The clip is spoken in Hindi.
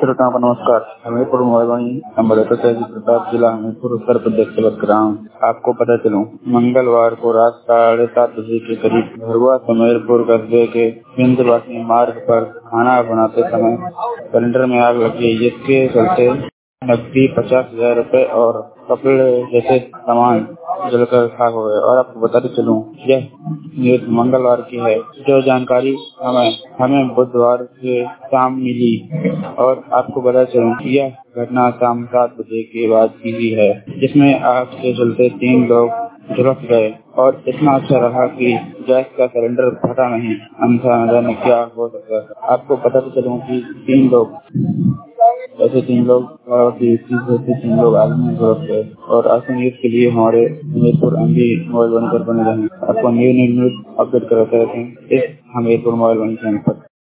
श्रोताओं को नमस्कार। हमीरपुर मोबाइल नंबर प्रताप जिला हमीरपुर उत्तर प्रदेश से बात कर रहा हूँ। आपको पता चलूं, मंगलवार को रात 7:30 बजे के करीब भरुआ हमीरपुर कस्बे के विंध्यवासिनी मार्ग पर खाना बनाते समय सिलेंडर में आग लगी, जिसके चलते नकदी 50,000 रुपए और कपड़े जैसे सामान जलकर खाक हो गए। और आपको बताते चलूं, यह न्यूज मंगलवार की है। जो जानकारी हमें बुधवार के शाम मिली, और आपको बता चलूं, यह घटना शाम 7 बजे के बाद की ही है, जिसमें आग के चलते 3 लोग झुलस गए। और इतना अच्छा रहा कि गैस का सिलेंडर फटा नहीं, अन्यथा न जाने क्या हो सकता है। आपको बताते चलूं कि 3 लोग तीन लोग आदमी में झुलस गए। और ऐसे न्यूज के लिए हमारे हमीरपुर एमडी मोबाइल वन पर बने रहें। आपको न्यूज अपडेट कराते रहते हैं इस हमीरपुर मोबाइल वन चैनल पर।